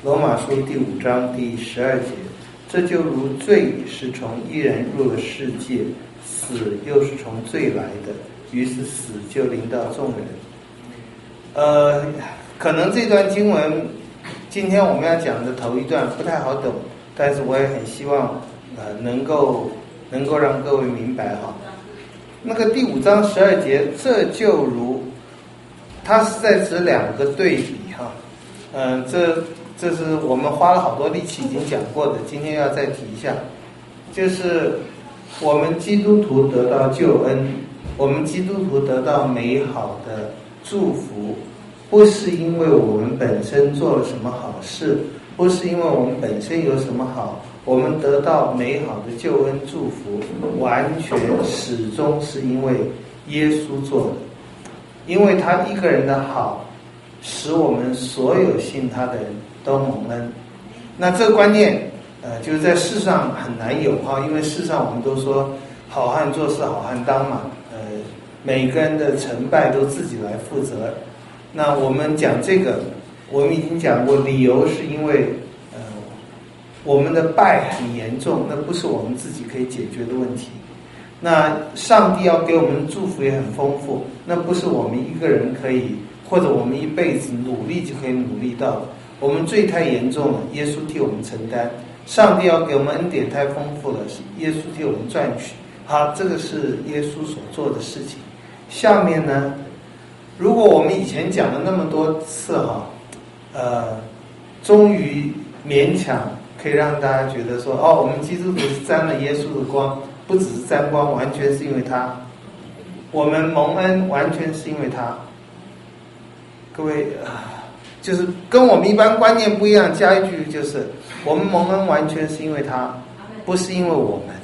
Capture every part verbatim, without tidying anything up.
罗马书第五章第十二节，这就如罪是从一人入了世界，死又是从罪来的，于是死就临到众人。呃，可能这段经文今天我们要讲的头一段不太好懂，但是我也很希望呃能够能够让各位明白哈。那个第五章十二节，这就如，它是在指两个对比哈，嗯、呃，这这是我们花了好多力气已经讲过的，今天要再提一下，就是我们基督徒得到救恩，我们基督徒得到美好的祝福，不是因为我们本身做了什么好事，不是因为我们本身有什么好，我们得到美好的救恩祝福，完全始终是因为耶稣做的，因为他一个人的好，使我们所有信他的人都蒙恩。那这个观念呃，就是在世上很难有哈，因为世上我们都说好汉做事好汉当嘛，呃，每个人的成败都自己来负责。那我们讲这个，我们已经讲过，理由是因为呃，我们的败很严重，那不是我们自己可以解决的问题。那上帝要给我们的祝福也很丰富，那不是我们一个人可以，或者我们一辈子努力就可以努力到的。我们罪太严重了，耶稣替我们承担；上帝要给我们恩典太丰富了，是耶稣替我们赚取。好，这个是耶稣所做的事情。下面呢，如果我们以前讲了那么多次哈，呃，终于勉强可以让大家觉得说，哦，我们基督徒是沾了耶稣的光，不只是沾光，完全是因为他，我们蒙恩完全是因为他。各位啊，就是跟我们一般观念不一样，加一句就是，我们蒙恩完全是因为他，不是因为我们，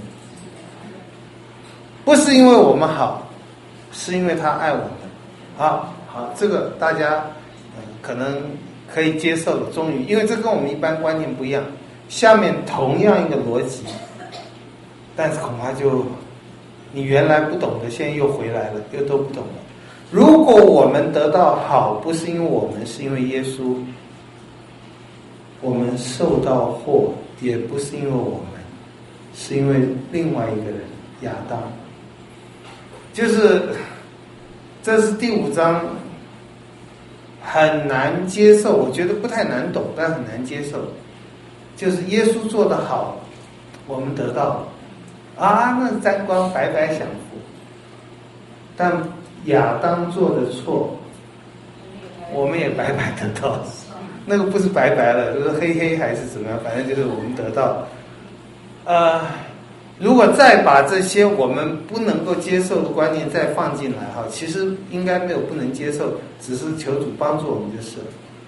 不是因为我们好，是因为他爱我们。好，好，这个大家、呃、可能可以接受的，终于，因为这跟我们一般观念不一样。下面同样一个逻辑，但是恐怕就你原来不懂的，现在又回来了，又都不懂了。如果我们得到好，不是因为我们，是因为耶稣；我们受到祸，也不是因为我们，是因为另外一个人亚当。就是这是第五章很难接受，我觉得不太难懂，但很难接受。就是耶稣做得好，我们得到啊，那沾光白白享福。但亚当做的错，我们也白白得到。那个不是白白了，就是黑黑还是怎么样，反正就是我们得到。呃，如果再把这些我们不能够接受的观念再放进来哈，其实应该没有不能接受，只是求主帮助我们就是了。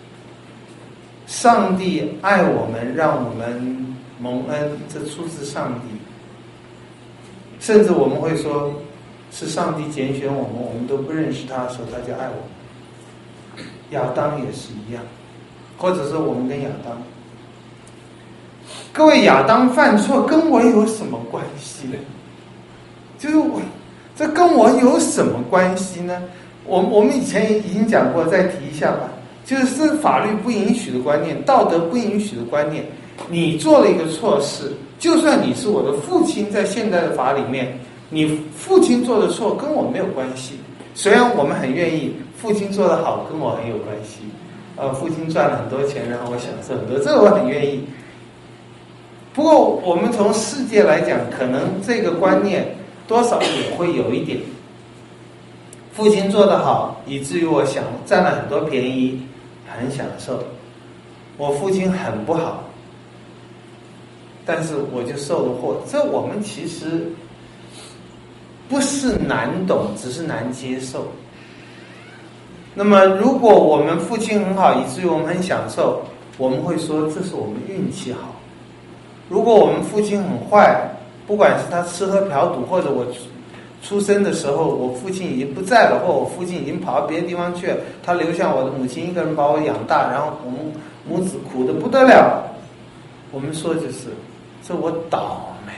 上帝爱我们，让我们蒙恩，这出自上帝。甚至我们会说，是上帝拣选我们，我们都不认识他的时候，他就爱我们。亚当也是一样，或者说我们跟亚当。各位，亚当犯错跟我有什么关系呢？就是我，这跟我有什么关系呢？我我们以前已经讲过，再提一下吧。就是法律不允许的观念，道德不允许的观念。你做了一个错事，就算你是我的父亲，在现代的法里面，你父亲做的错跟我没有关系。虽然我们很愿意，父亲做的好跟我很有关系。呃，父亲赚了很多钱，然后我享受很多，这个我很愿意。不过我们从世界来讲，可能这个观念多少也会有一点。父亲做得好，以至于我想占了很多便宜，很享受。我父亲很不好，但是我就受了祸。这我们其实不是难懂，只是难接受。那么如果我们父亲很好，以至于我们很享受，我们会说这是我们运气好。如果我们父亲很坏，不管是他吃喝嫖赌，或者我出生的时候我父亲已经不在了，或我父亲已经跑到别的地方去了，他留下我的母亲一个人把我养大，然后我们母子苦得不得了，我们说就是这我倒霉。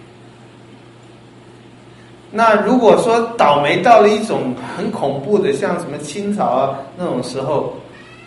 那如果说倒霉到了一种很恐怖的，像什么清朝啊那种时候，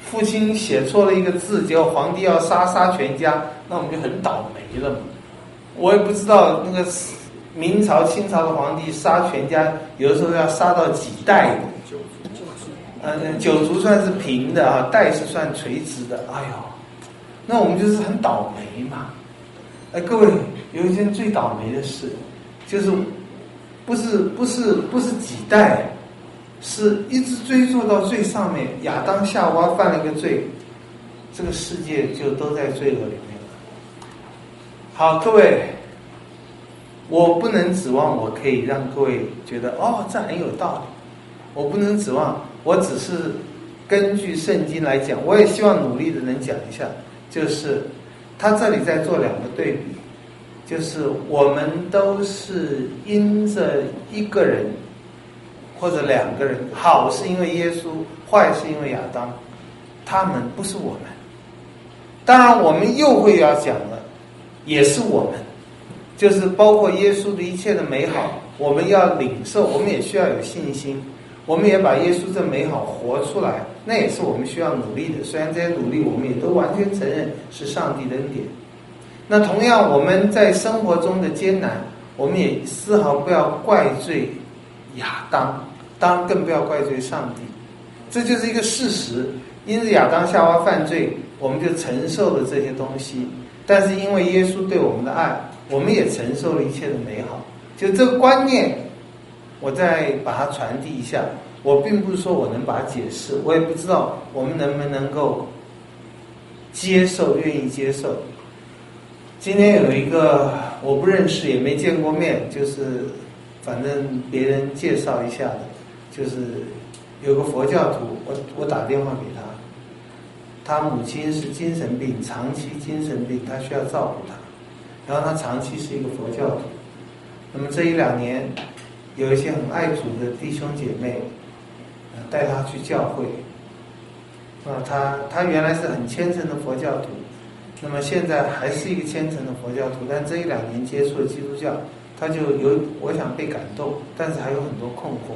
父亲写错了一个字，结果皇帝要杀杀全家，那我们就很倒霉了嘛。我也不知道那个明朝、清朝的皇帝杀全家，有的时候要杀到几代的。九族，嗯，九族算是平的啊，代是算垂直的。哎呦，那我们就是很倒霉嘛。哎，各位，有一件最倒霉的事，就是不是不是不是几代。是一直追溯到最上面，亚当夏娃犯了一个罪，这个世界就都在罪恶里面了。好，各位，我不能指望我可以让各位觉得哦，这很有道理。我不能指望，我只是根据圣经来讲，我也希望努力的能讲一下，就是他这里在做两个对比，就是我们都是因着一个人。或者两个人，好是因为耶稣，坏是因为亚当，他们不是我们。当然我们又会要讲了，也是我们，就是包括耶稣的一切的美好，我们要领受，我们也需要有信心，我们也把耶稣这美好活出来，那也是我们需要努力的。虽然这些努力我们也都完全承认是上帝的恩典。那同样我们在生活中的艰难，我们也丝毫不要怪罪亚当，当然更不要怪罪上帝，这就是一个事实。因着亚当夏娃犯罪，我们就承受了这些东西，但是因为耶稣对我们的爱，我们也承受了一切的美好。就这个观念，我再把它传递一下。我并不是说我能把它解释，我也不知道我们能不能够接受，愿意接受。今天有一个我不认识也没见过面，就是反正别人介绍一下的，就是有个佛教徒，我我打电话给他，他母亲是精神病，长期精神病，他需要照顾他，然后他长期是一个佛教徒。那么这一两年，有一些很爱主的弟兄姐妹带他去教会，啊，他他原来是很虔诚的佛教徒，那么现在还是一个虔诚的佛教徒，但这一两年接触了基督教，他就有我想被感动，但是还有很多困惑。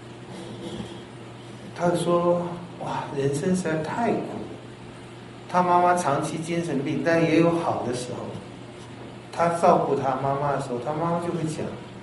他说：“哇，人生实在太苦了。他妈妈长期精神病，但也有好的时候。他照顾他妈妈的时候，他妈妈就会讲：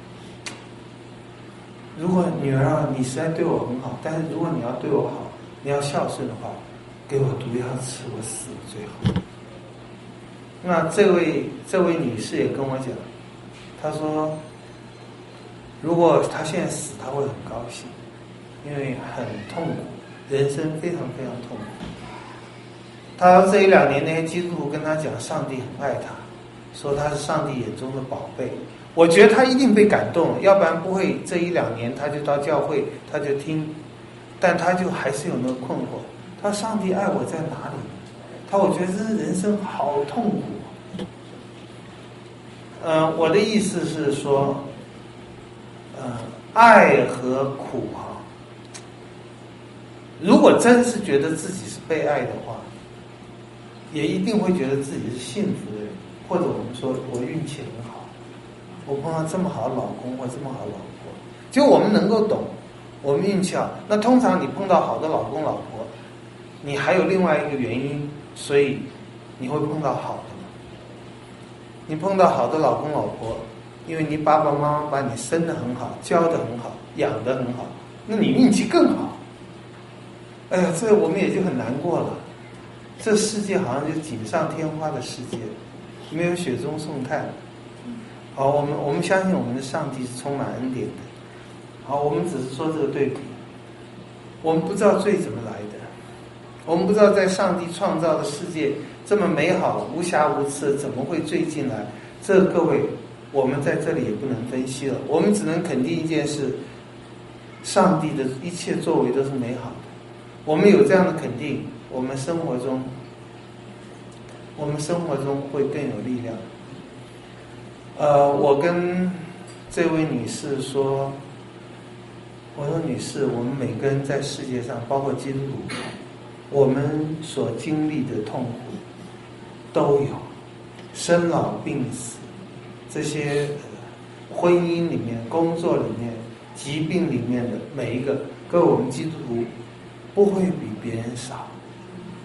如果女儿啊，你实在对我很好，但是如果你要对我好，你要孝顺的话，给我毒药吃，我死了最好。”那这位这位女士也跟我讲，她说，如果她现在死，她会很高兴，因为很痛苦，人生非常非常痛苦。她这一两年那些基督徒跟她讲，上帝很爱她，说她是上帝眼中的宝贝。我觉得她一定被感动了，要不然不会这一两年她就到教会，她就听，但她就还是有那个困惑。她说上帝爱我在哪里？她我觉得这人生好痛苦。呃，我的意思是说，呃，爱和苦哈，如果真是觉得自己是被爱的话，也一定会觉得自己是幸福的人，或者我们说我运气很好，我碰到这么好的老公或这么好的老婆，就我们能够懂，我们运气好。那通常你碰到好的老公老婆，你还有另外一个原因，所以你会碰到好的。你碰到好的老公老婆，因为你爸爸妈妈把你生得很好，教得很好，养得很好，那你运气更好。哎呀，这我们也就很难过了。这世界好像就锦上添花的世界，没有雪中送炭。好，我们我们相信我们的上帝是充满恩典的。好，我们只是说这个对比，我们不知道罪怎么来的，我们不知道在上帝创造的世界这么美好无瑕无疵，怎么会罪进来？这各位，我们在这里也不能分析了，我们只能肯定一件事：上帝的一切作为都是美好的。我们有这样的肯定，我们生活中，我们生活中会更有力量。呃，我跟这位女士说，我说女士，我们每个人在世界上，包括基督徒，我们所经历的痛苦都有，生老病死，这些婚姻里面、工作里面、疾病里面的每一个，各位我们基督徒不会比别人少。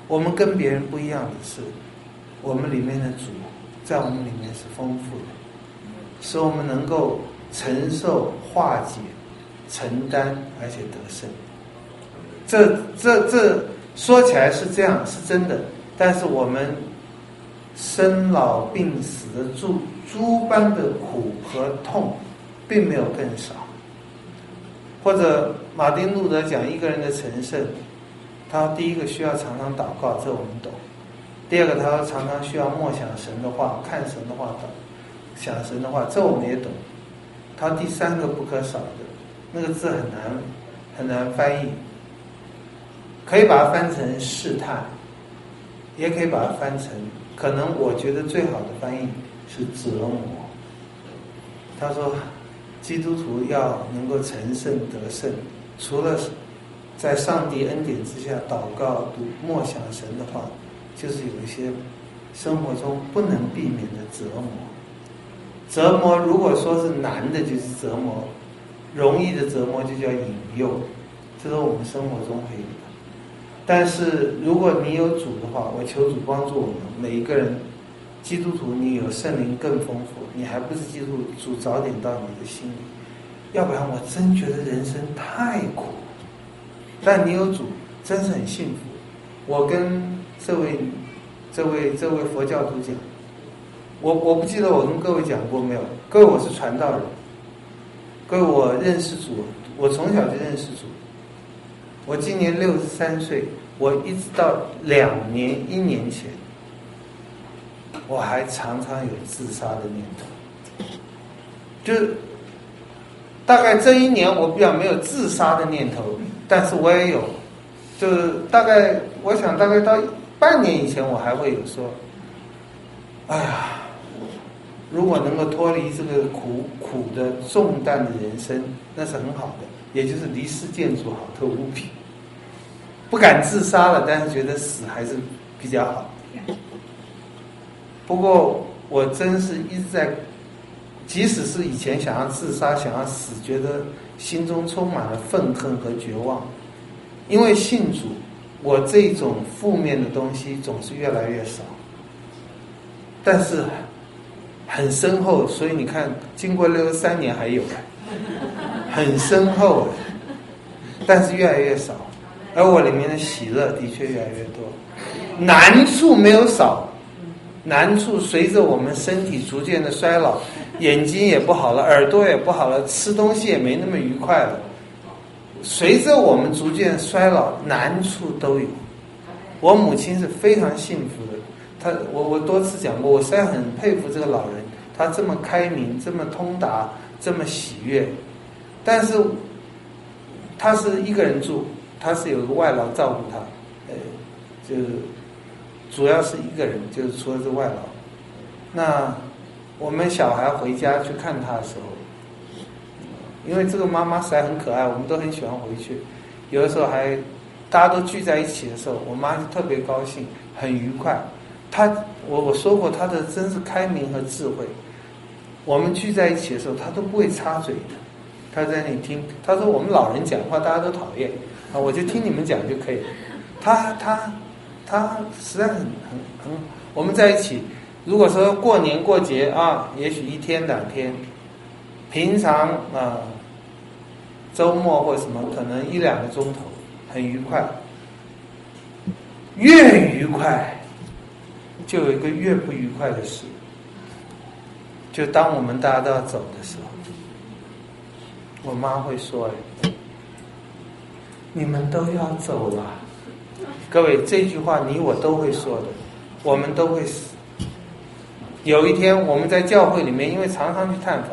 我们跟别人不一样的是，我们里面的主在我们里面是丰富的，使我们能够承受、化解、承担，而且得胜。这这这说起来是这样，是真的，但是我们生老病死的诸诸般的苦和痛，并没有更少。或者马丁路德讲一个人的成圣，他第一个需要常常祷告，这我们懂；第二个，他常常需要默想神的话，看神的话，想神的话，这我们也懂。他第三个不可少的那个字很难很难翻译，可以把它翻成试探，也可以把它翻成，可能我觉得最好的翻译是折磨。他说基督徒要能够成圣得胜，除了在上帝恩典之下祷告读默想神的话，就是有一些生活中不能避免的折磨。折磨如果说是难的就是折磨，容易的折磨就叫引诱，这是我们生活中会有的。但是如果你有主的话，我求主帮助我们每一个人，基督徒你有圣灵更丰富，你还不是基督徒，主早点到你的心里，要不然我真觉得人生太苦。但你有主真是很幸福。我跟这位这位这位佛教徒讲，我我不记得我跟各位讲过没有，各位我是传道人，各位我认识主，我从小就认识主，我今年六十三岁，我一直到两年一年前，我还常常有自杀的念头，就是大概这一年我比较没有自杀的念头，但是我也有，就是大概我想大概到半年以前我还会有说，哎呀，如果能够脱离这个苦苦的重担的人生，那是很好的，也就是离世建筑好特无比。不敢自杀了，但是觉得死还是比较好。不过我真是一直在，即使是以前想要自杀想要死，觉得心中充满了愤恨和绝望。因为信主，我这种负面的东西总是越来越少，但是很深厚，所以你看经过六十三年还有，很深厚，但是越来越少。而我里面的喜乐的确越来越多，难处没有少，难处随着我们身体逐渐的衰老，眼睛也不好了，耳朵也不好了，吃东西也没那么愉快了，随着我们逐渐衰老，难处都有。我母亲是非常幸福的，她我我多次讲过，我实在很佩服这个老人，她这么开明，这么通达，这么喜悦。但是她是一个人住，她是有个外劳照顾她，呃，就是主要是一个人，就是除了这外劳。那我们小孩回家去看她的时候，因为这个妈妈实在很可爱，我们都很喜欢回去。有的时候还大家都聚在一起的时候，我妈就特别高兴，很愉快。她我我说过，她的真是开明和智慧。我们聚在一起的时候，她都不会插嘴的，她在那里听。她说我们老人讲话大家都讨厌啊，我就听你们讲就可以了。她她她实在很很很，我们在一起。如果说过年过节啊，也许一天两天，平常啊，周末或什么可能一两个钟头，很愉快。越愉快，就有一个越不愉快的事。就当我们大家都要走的时候，我妈会说：“你们都要走了。”各位，这句话你我都会说的，我们都会死。有一天我们在教会里面，因为常常去探访，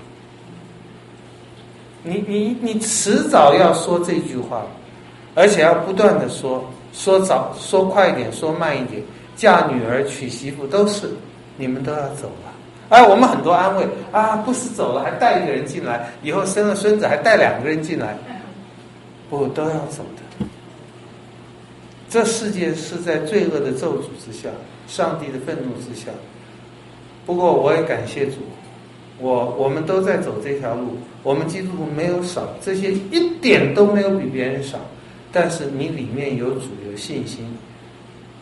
你你你迟早要说这句话，而且要不断的说，说早说快一点，说慢一点，嫁女儿娶媳妇都是，你们都要走了。哎，我们很多安慰啊，不是走了还带一个人进来，以后生了孙子还带两个人进来，不都要走的。这世界是在罪恶的咒诅之下，上帝的愤怒之下。不过我也感谢主，我我们都在走这条路，我们基督徒没有少，这些一点都没有比别人少。但是你里面有主，有信心，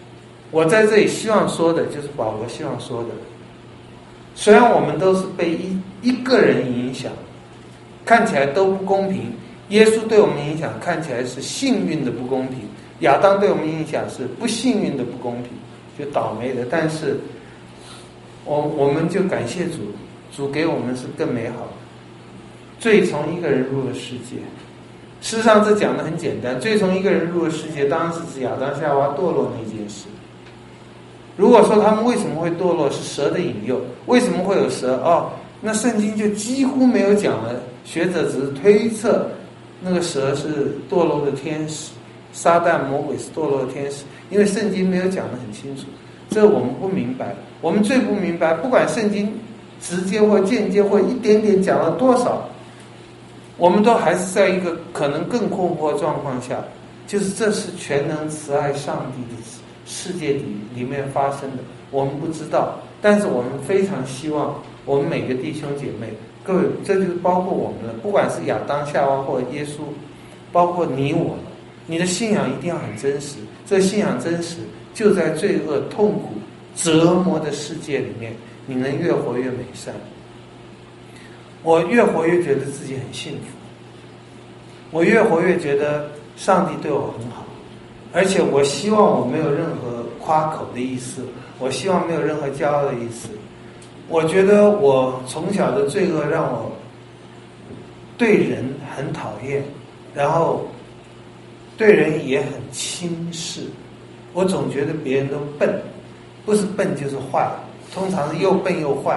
我在这里希望说的就是保罗希望说的，虽然我们都是被一一个人影响，看起来都不公平，耶稣对我们影响看起来是幸运的不公平，亚当对我们影响是不幸运的不公平，就倒霉的，但是我我们就感谢主，主给我们是更美好的。罪从一个人入了世界，事实上这讲的很简单，罪从一个人入了世界当然是指亚当夏娃堕落那件事。如果说他们为什么会堕落是蛇的引诱，为什么会有蛇？哦，那圣经就几乎没有讲了，学者只是推测那个蛇是堕落的天使，撒旦魔鬼是堕落的天使，因为圣经没有讲得很清楚，这我们不明白。我们最不明白，不管圣经直接或间接或一点点讲了多少，我们都还是在一个可能更困惑的状况下，就是这是全能慈爱上帝的世界里里面发生的，我们不知道，但是我们非常希望我们每个弟兄姐妹，各位，这就是包括我们了，不管是亚当夏娃或者耶稣，包括你我，你的信仰一定要很真实，这信仰真实就在罪恶痛苦折磨的世界里面，你能越活越美善。我越活越觉得自己很幸福，我越活越觉得上帝对我很好，而且我希望我没有任何夸口的意思，我希望没有任何骄傲的意思。我觉得我从小的罪恶让我对人很讨厌，然后对人也很轻视，我总觉得别人都笨，不是笨就是坏，通常是又笨又坏。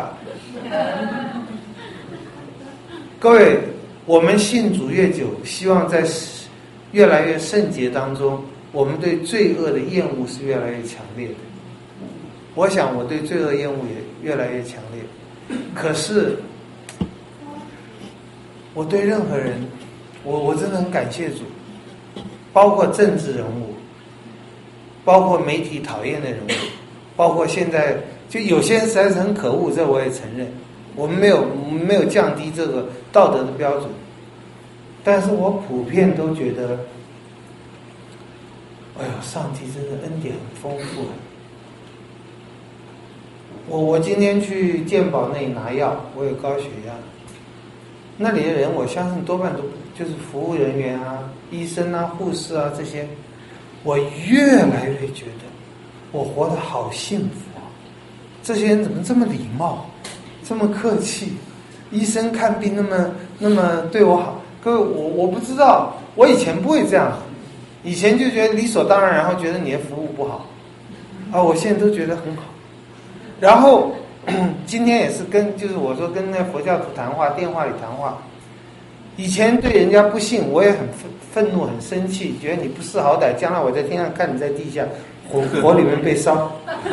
各位，我们信主越久，希望在越来越圣洁当中，我们对罪恶的厌恶是越来越强烈的。我想我对罪恶厌恶也越来越强烈，可是我对任何人，我我真的很感谢主，包括政治人物，包括媒体讨厌的人物，包括现在就有些人实在是很可恶，这我也承认，我们没有我们没有降低这个道德的标准，但是我普遍都觉得，哎呦，上帝真的恩典很丰富。我我今天去健保那里拿药，我有高血压，那里的人我相信多半都就是服务人员啊、医生啊、护士啊这些，我越来越觉得我活得好幸福啊！这些人怎么这么礼貌，这么客气？医生看病那么那么对我好，各位，我我不知道，我以前不会这样，以前就觉得理所当然，然后觉得你的服务不好，啊，我现在都觉得很好。然后今天也是跟就是我说跟那佛教徒谈话，电话里谈话，以前对人家不信，我也很愤愤怒、很生气，觉得你不识好歹，将来我在天上看你在地下火火里面被烧。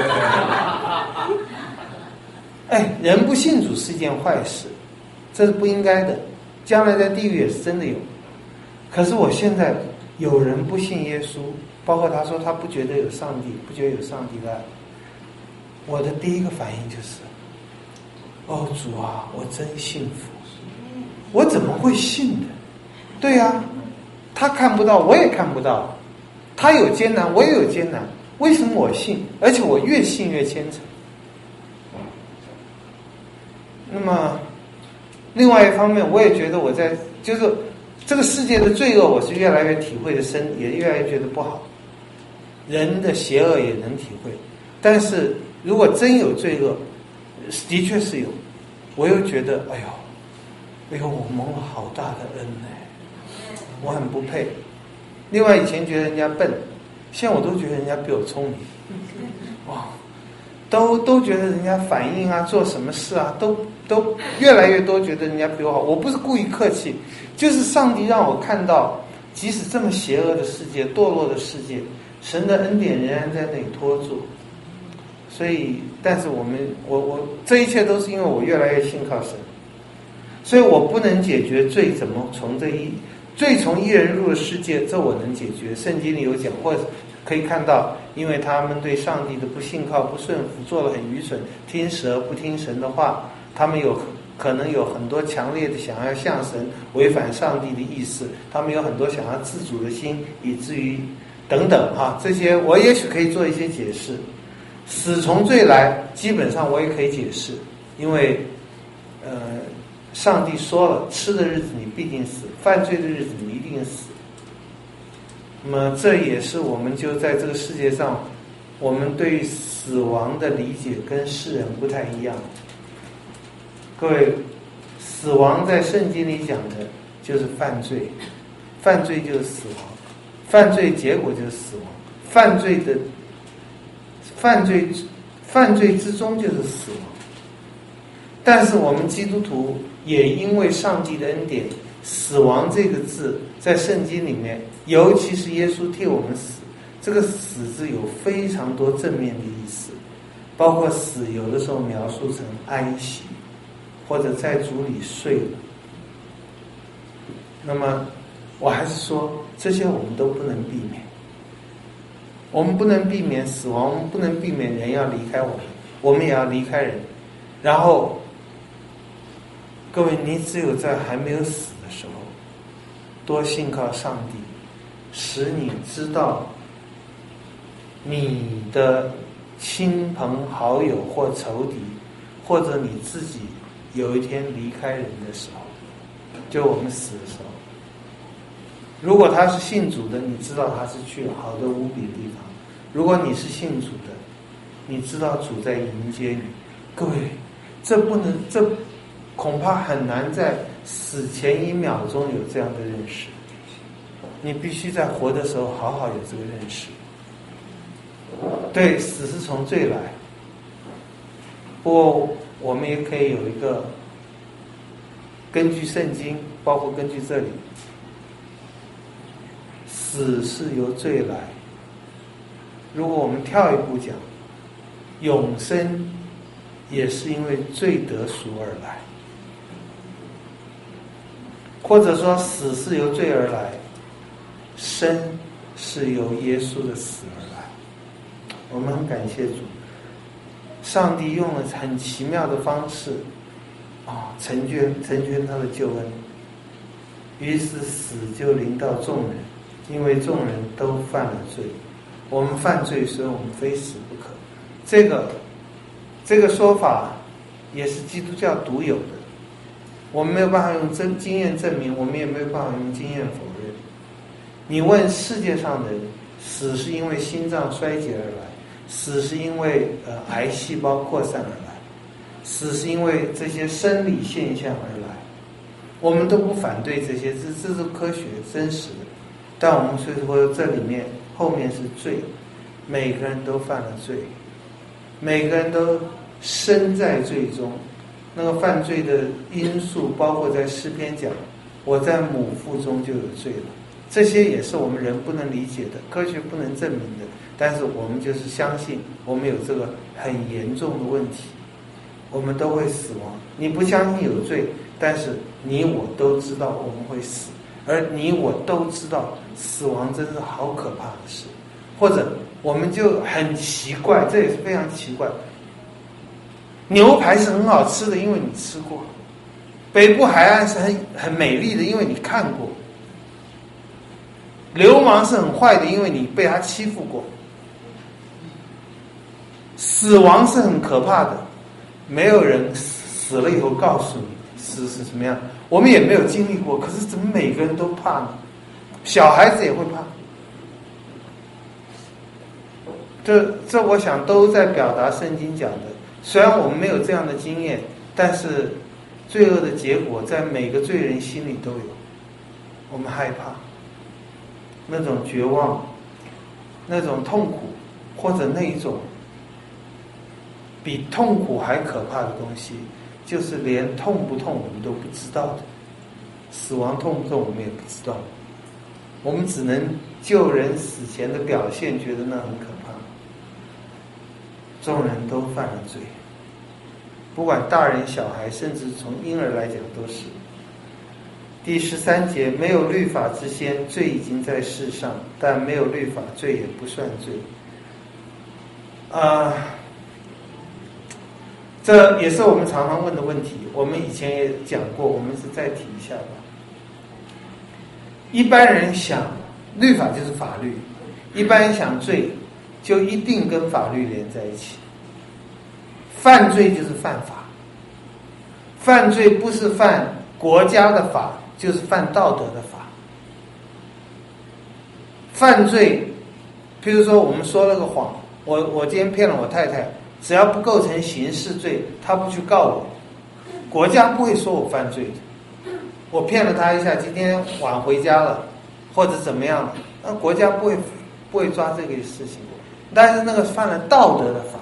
哎，人不信主是一件坏事，这是不应该的，将来在地狱也是真的有。可是我现在有人不信耶稣，包括他说他不觉得有上帝，不觉得有上帝的爱，我的第一个反应就是，哦主啊，我真幸福，我怎么会信的？对呀、啊，他看不到，我也看不到，他有艰难，我也有艰难，为什么我信？而且我越信越虔诚。那么另外一方面，我也觉得我在就是这个世界的罪恶，我是越来越体会的深，也越来越觉得不好，人的邪恶也能体会，但是如果真有罪恶，的确是有，我又觉得哎呦哎呦，我蒙了好大的恩呢，我很不配。另外以前觉得人家笨，现在我都觉得人家比我聪明，哇，都都觉得人家反应啊，做什么事啊，都都越来越多觉得人家比我好。我不是故意客气，就是上帝让我看到，即使这么邪恶的世界、堕落的世界，神的恩典仍然在那里托住。所以，但是我们，我我这一切都是因为我越来越信靠神，所以我不能解决罪怎么从这一罪从一人入了世界，这我能解决。圣经里有讲，或者可以看到，因为他们对上帝的不信靠、不顺服，做了很愚蠢，听蛇不听神的话，他们有可能有很多强烈的想要向神违反上帝的意思，他们有很多想要自主的心，以至于等等哈，这些我也许可以做一些解释。 死从罪来，基本上我也可以解释，因为呃，上帝说了，吃的日子你必定死，犯罪的日子你一定死。那么这也是我们就在这个世界上，我们对死亡的理解跟世人不太一样。各位，死亡在圣经里讲的就是犯罪，犯罪就是死亡，犯罪结果就是死亡，犯罪的犯罪犯罪之中就是死亡。但是我们基督徒也因为上帝的恩典，死亡这个字在圣经里面，尤其是耶稣替我们死，这个死字有非常多正面的意思，包括死有的时候描述成安息，或者在主里睡了。那么我还是说，这些我们都不能避免，我们不能避免死亡，我们不能避免人要离开我们，我们也要离开人。然后各位，你只有在还没有死的时候，多信靠上帝，使你知道你的亲朋好友或仇敌，或者你自己有一天离开人的时候，就我们死的时候，如果他是信主的，你知道他是去了好的无比的地方；如果你是信主的，你知道主在迎接你。各位，这不能，这恐怕很难在死前一秒钟有这样的认识。你必须在活的时候好好有这个认识。对，死是从罪来，不过我们也可以有一个根据圣经，包括根据这里，死是由罪来。如果我们跳一步讲，永生也是因为罪得赎而来，或者说死是由罪而来，生是由耶稣的死而来。我们很感谢主，上帝用了很奇妙的方式啊，成全成全他的救恩，于是死就临到众人，因为众人都犯了罪。我们犯罪，所以我们非死不可。这个这个说法也是基督教独有的，我们没有办法用真经验证明，我们也没有办法用经验否认。你问世界上的人，死是因为心脏衰竭而来，死是因为呃癌细胞扩散而来，死是因为这些生理现象而来，我们都不反对这些，这这是科学真实的。但我们所以说这里面后面是罪，每个人都犯了罪，每个人都身在罪中。那个犯罪的因素包括在诗篇讲，我在母腹中就有罪了。这些也是我们人不能理解的，科学不能证明的，但是我们就是相信我们有这个很严重的问题，我们都会死亡。你不相信有罪，但是你我都知道我们会死，而你我都知道死亡真是好可怕的事。或者我们就很奇怪，这也是非常奇怪，牛排是很好吃的，因为你吃过；北部海岸是很很美丽的，因为你看过；流氓是很坏的，因为你被他欺负过；死亡是很可怕的，没有人死了以后告诉你死是什么样，我们也没有经历过，可是怎么每个人都怕呢？小孩子也会怕。这这我想都在表达圣经讲的，虽然我们没有这样的经验，但是罪恶的结果在每个罪人心里都有。我们害怕那种绝望，那种痛苦，或者那一种比痛苦还可怕的东西，就是连痛不痛我们都不知道的。死亡痛不痛我们也不知道，我们只能就人死前的表现觉得那很可怕。众人都犯了罪，不管大人小孩，甚至从婴儿来讲都是。第十三节，没有律法之先，罪已经在世上，但没有律法，罪也不算罪。啊、呃，这也是我们常常问的问题，我们以前也讲过，我们是再提一下吧。一般人想律法就是法律，一般人想罪就一定跟法律连在一起。犯罪就是犯法，犯罪不是犯国家的法，就是犯道德的法。犯罪，譬如说我们说了个谎，我我今天骗了我太太，只要不构成刑事罪，他不去告我，国家不会说我犯罪的。我骗了他一下，今天晚回家了，或者怎么样了，那国家不会不会抓这个事情。但是那个犯了道德的法，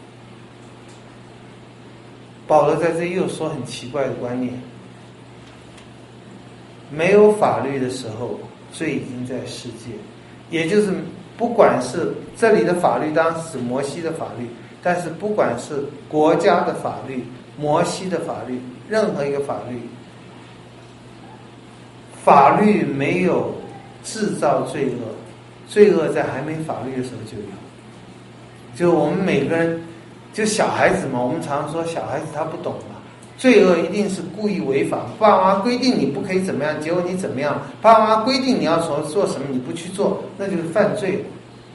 保罗在这又说很奇怪的观念：没有法律的时候，罪已经在世界。也就是不管是这里的法律当然是指摩西的法律，但是不管是国家的法律、摩西的法律，任何一个法律，法律没有制造罪恶，罪恶在还没法律的时候就有。就我们每个人，就小孩子嘛，我们常说小孩子他不懂嘛，罪恶一定是故意违法，爸妈规定你不可以怎么样，结果你怎么样，爸妈规定你要做做什么你不去做，那就是犯罪。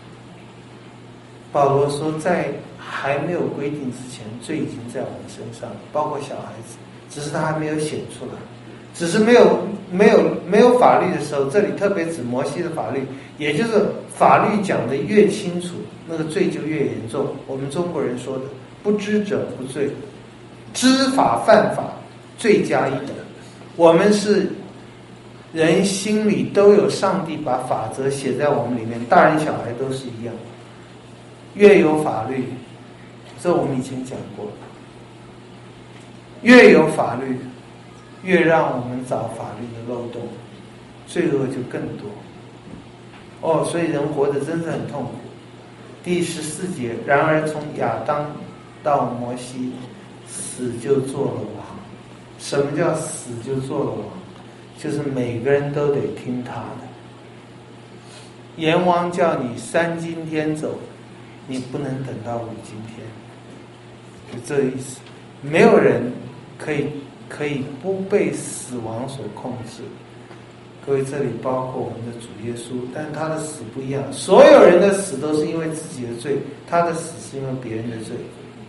保罗说在还没有规定之前，罪已经在我们身上，包括小孩子，只是他还没有显出来，只是没有没有没有法律的时候，这里特别指摩西的法律，也就是法律讲的越清楚，那个罪就越严重。我们中国人说的不知者不罪，知法犯法，罪加一等。我们是人心里都有上帝把法则写在我们里面，大人小孩都是一样。越有法律，这我们以前讲过，越有法律越让我们找法律的漏洞，罪恶就更多。哦，所以人活得真是很痛苦。第十四节，然而从亚当到摩西，死就做了王。什么叫死就做了王？就是每个人都得听他的。阎王叫你三今天走，你不能等到五今天，就这意思。没有人可以可以不被死亡所控制。各位，这里包括我们的主耶稣，但是他的死不一样。所有人的死都是因为自己的罪，他的死是因为别人的罪。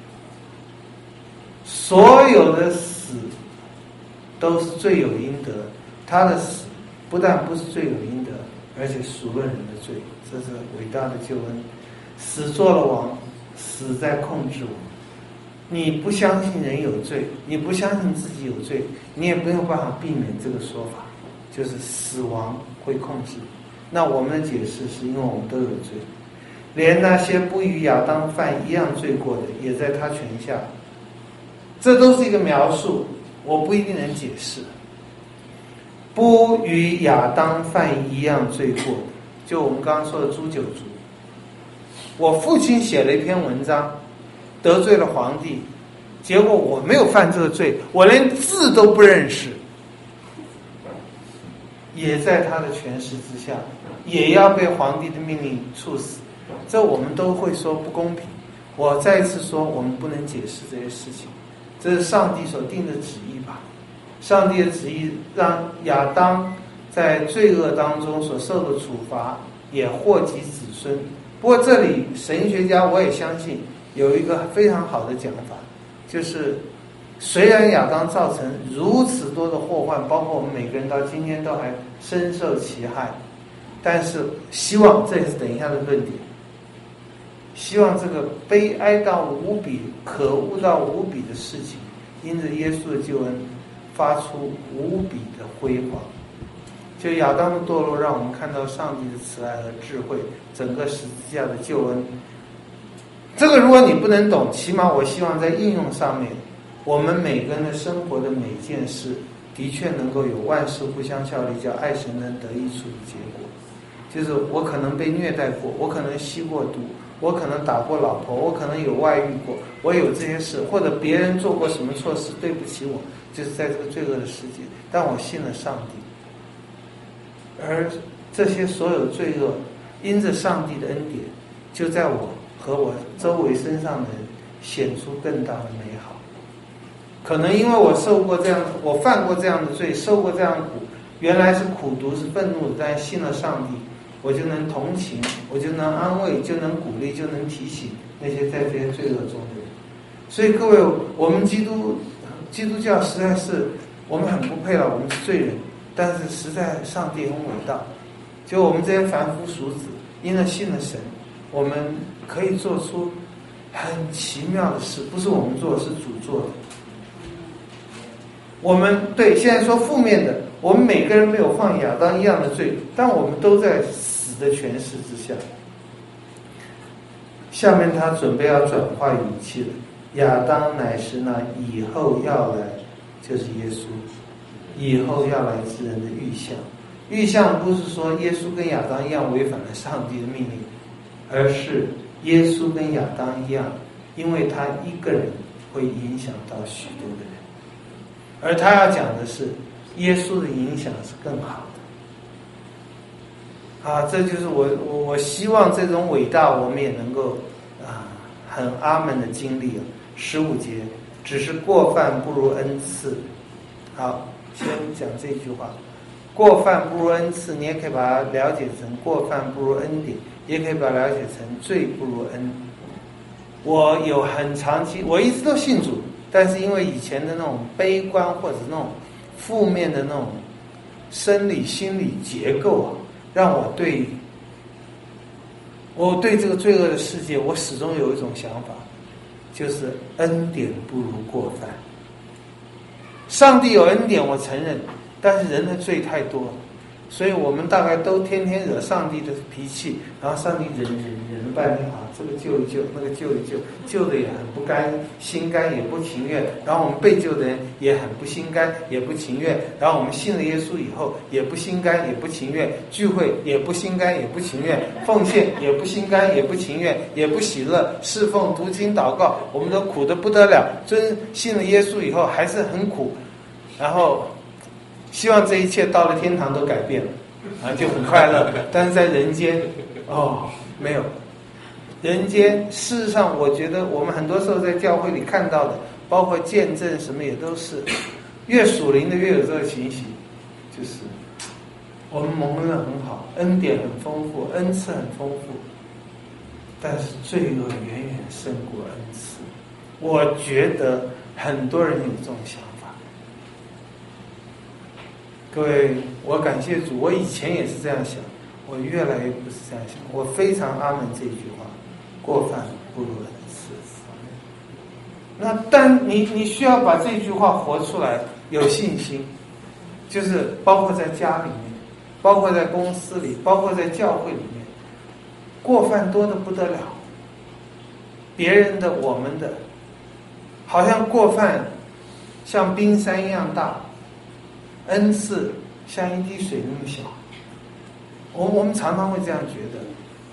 所有的死都是罪有应得，他的死不但不是罪有应得，而且赎了人的罪，这是伟大的救恩。死做了王，死在控制我。你不相信人有罪，你不相信自己有罪，你也没有办法避免这个说法，就是死亡会控制。那我们的解释是因为我们都有罪，连那些不与亚当犯一样罪过的，也在他权下。这都是一个描述，我不一定能解释。不与亚当犯一样罪过的，就我们刚刚说的诛九族。我父亲写了一篇文章，得罪了皇帝，结果我没有犯这个罪，我连字都不认识，也在他的权势之下，也要被皇帝的命令处死。这我们都会说不公平。我再一次说，我们不能解释这些事情，这是上帝所定的旨意吧。上帝的旨意让亚当在罪恶当中所受的处罚也祸及子孙。不过这里神学家我也相信有一个非常好的讲法，就是虽然亚当造成如此多的祸患，包括我们每个人到今天都还深受其害，但是希望，这也是等一下的论点，希望这个悲哀到无比、可恶到无比的事情，因着耶稣的救恩发出无比的辉煌。就亚当的堕落，让我们看到上帝的慈爱和智慧，整个十字架的救恩。这个如果你不能懂，起码我希望在应用上面，我们每个人的生活的每件事，的确能够有万事互相效力，叫爱神能得益处的结果。就是我可能被虐待过，我可能吸过毒，我可能打过老婆，我可能有外遇过，我有这些事，或者别人做过什么错事对不起我，就是在这个罪恶的世界，但我信了上帝。而这些所有罪恶，因着上帝的恩典，就在我和我周围身上的人显出更大的美好。可能因为我受过这样，我犯过这样的罪，受过这样的苦，原来是苦毒是愤怒的，但信了上帝， 我就能同情，我就能安慰，就能鼓励，就能提醒那些在这些罪恶中的人。所以各位，我们基督基督教实在是我们很不配了，我们是罪人，但是实在上帝很伟大，就我们这些凡夫俗子，因了信了神，我们可以做出很奇妙的事，不是我们做，是主做的。我们对现在说负面的，我们每个人没有犯亚当一样的罪，但我们都在死的权势之下。下面他准备要转化语气了，亚当乃是那以后要来，就是耶稣，以后要来之人的预象。预象不是说耶稣跟亚当一样违反了上帝的命令，而是耶稣跟亚当一样，因为他一个人会影响到许多的人，而他要讲的是耶稣的影响是更好的。啊，这就是我我我希望这种伟大我们也能够啊很阿门的经历啊。十五节，只是过犯不如恩赐。好，先讲这句话，过犯不如恩赐，你也可以把它了解成过犯不如恩典，也可以把它了解成罪不如恩。我有很长期，我一直都信主，但是因为以前的那种悲观或者那种负面的那种生理心理结构啊，让我对我对这个罪恶的世界，我始终有一种想法，就是恩典不如过犯。上帝有恩典，我承认，但是人的罪太多，所以我们大概都天天惹上帝的脾气，然后上帝忍忍忍了半天啊，这个救一救，那个救一救，救的也很不甘心甘，也不情愿，然后我们被救的人也很不心甘，也不情愿，然后我们信了耶稣以后也不心甘，也不情愿，聚会也不心甘，也不情愿，奉献也不心甘，也不情愿，也不喜乐，侍奉读经祷告，我们都苦得不得了，真信了耶稣以后还是很苦，然后希望这一切到了天堂都改变了啊，就很快乐。但是在人间，哦，没有。人间事实上，我觉得我们很多时候在教会里看到的，包括见证什么也都是，越属灵的越有这个情形，就是我们蒙恩很好，恩典很丰富，恩赐很丰富，但是罪恶远远胜过恩赐。我觉得很多人有这种想法。各位，我感谢主，我以前也是这样想，我越来越不是这样想，我非常阿门这句话，过犯不如恩赐。那但你你需要把这句话活出来，有信心，就是包括在家里面，包括在公司里，包括在教会里面，过犯多得不得了，别人的我们的，好像过犯像冰山一样大，恩赐像一滴水那么小，我我们常常会这样觉得。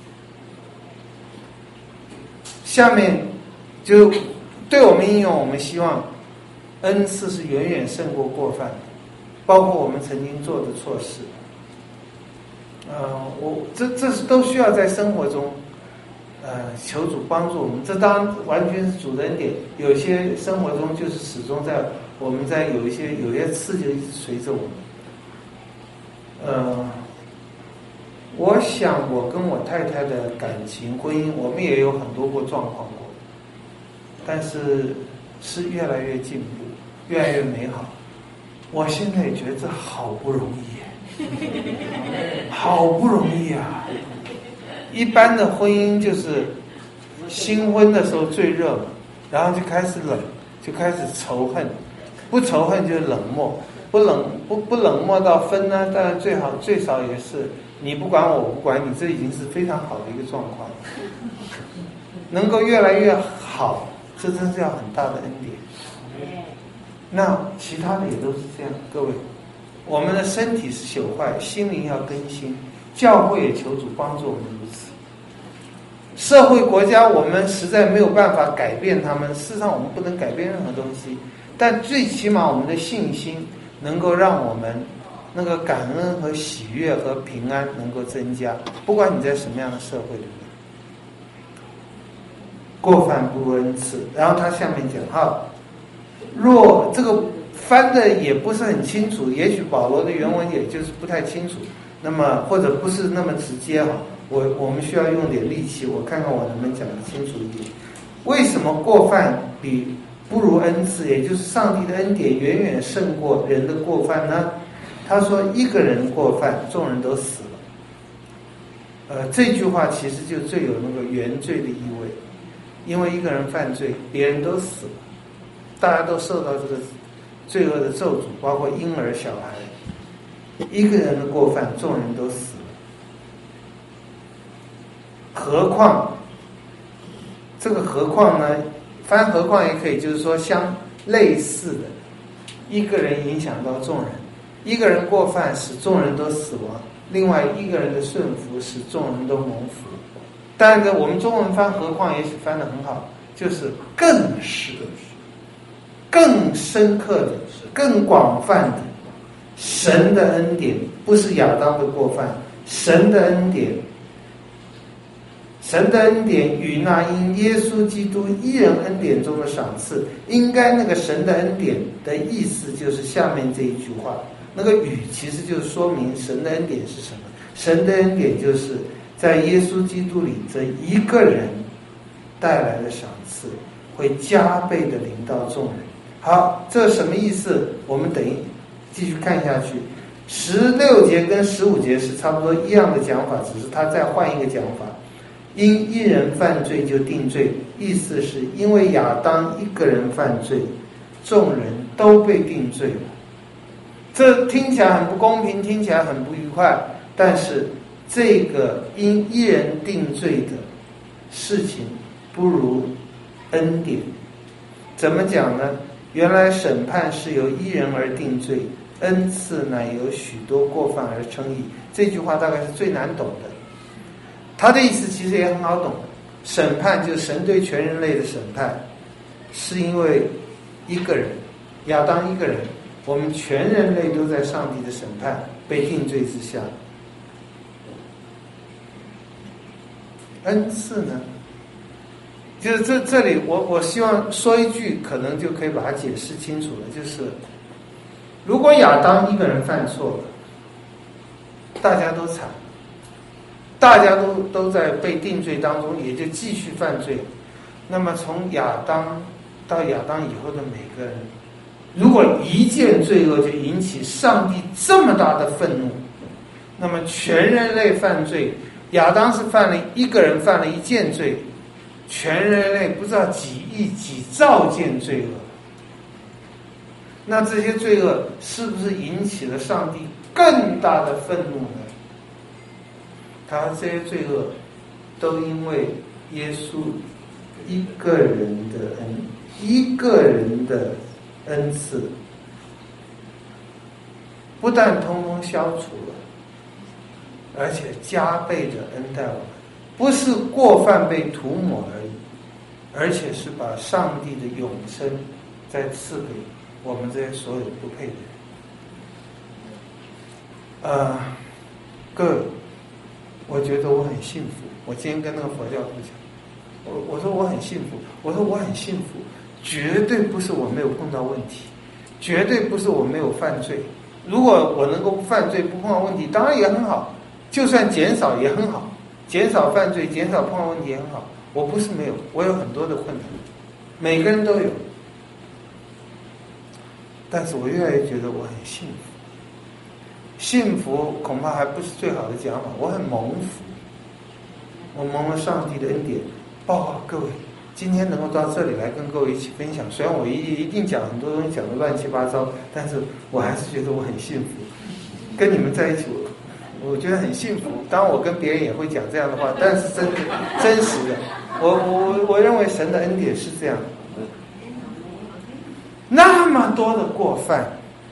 下面就对我们应用，我们希望恩赐是远远胜过过犯的，包括我们曾经做的错事。呃，我这这是都需要在生活中，呃，求主帮助我们。这当然完全是主的恩典，有些生活中就是始终在我们在有一些有些刺就一直随着我们。呃，我想我跟我太太的感情婚姻，我们也有很多过状况过，但是是越来越进步，越来越美好。我现在也觉得这好不容易，好不容易啊！一般的婚姻就是新婚的时候最热嘛，然后就开始冷，就开始仇恨，不仇恨就是冷漠，不冷不不冷漠到分呢，当然最好最少也是你不管我，我不管你，这已经是非常好的一个状况。能够越来越好，这真是要很大的恩典。那其他的也都是这样，各位，我们的身体是朽坏，心灵要更新，教会也求主帮助我们如此。社会国家我们实在没有办法改变他们，事实上我们不能改变任何东西，但最起码我们的信心能够让我们那个感恩和喜悦和平安能够增加，不管你在什么样的社会里面。过犯不如恩赐，然后他下面讲哈，若这个翻的也不是很清楚，也许保罗的原文也就是不太清楚。 那么或者不是那么直接哈，我我们需要用点力气，我看看我能不能讲得清楚一点。为什么过犯比不如恩赐，也就是上帝的恩典远远胜过人的过犯呢？他说一个人过犯，众人都死了。呃，这句话其实就最有那个原罪的意味，因为一个人犯罪，别人都死了，大家都受到这个罪恶的咒诅，包括婴儿、小孩。一个人的过犯，众人都死了。何况，这个何况呢？翻何况也可以，就是说相类似的，一个人影响到众人，一个人过犯使众人都死亡，另外一个人的顺服使众人都蒙福。但是我们中文翻何况也许翻得很好，就是更是更深刻的、更广泛的神的恩典，不是亚当的过犯，神的恩典。神的恩典与那因耶稣基督一人恩典中的赏赐，应该那个神的恩典的意思就是下面这一句话，那个与其实就是说明神的恩典是什么。神的恩典就是在耶稣基督里这一个人带来的赏赐，会加倍的临到众人。好，这什么意思？我们等一继续看下去。十六节跟十五节是差不多一样的讲法，只是他再换一个讲法。因一人犯罪就定罪，意思是因为亚当一个人犯罪，众人都被定罪了。这听起来很不公平，听起来很不愉快，但是这个因一人定罪的事情不如恩典。怎么讲呢？原来审判是由一人而定罪，恩赐乃由许多过犯而称义。这句话大概是最难懂的。他的意思其实也很好懂，审判就是神对全人类的审判，是因为一个人，亚当一个人，我们全人类都在上帝的审判被定罪之下。恩赐呢，就是这这里我我希望说一句，可能就可以把它解释清楚了，就是如果亚当一个人犯错了，大家都惨，大家都都在被定罪当中，也就继续犯罪。那么从亚当到亚当以后的每个人，如果一件罪恶就引起上帝这么大的愤怒，那么全人类犯罪，亚当是犯了一个人犯了一件罪，全人类不知道几亿几兆件罪恶。那这些罪恶是不是引起了上帝更大的愤怒呢？他这些罪恶都因为耶稣一个人的恩，一个人的恩赐，不但通通消除了，而且加倍的恩待我们，不是过犯被涂抹而已，而且是把上帝的永生再赐给我们这些所有不配的人。呃，各位，我觉得我很幸福。我今天跟那个佛教徒讲，我我说我很幸福，我说我很幸福，绝对不是我没有碰到问题，绝对不是我没有犯罪。如果我能够不犯罪不碰到问题，当然也很好，就算减少也很好，减少犯罪减少碰到问题也很好。我不是没有，我有很多的困难，每个人都有，但是我越来越觉得我很幸福。幸福恐怕还不是最好的讲法，我很蒙福，我蒙了上帝的恩典。包括各位今天能够到这里来跟各位一起分享，虽然我一一定讲很多东西讲得乱七八糟，但是我还是觉得我很幸福，跟你们在一起我我觉得很幸福。当然我跟别人也会讲这样的话，但是真的真实的，我我我认为神的恩典是这样，那么多的过犯，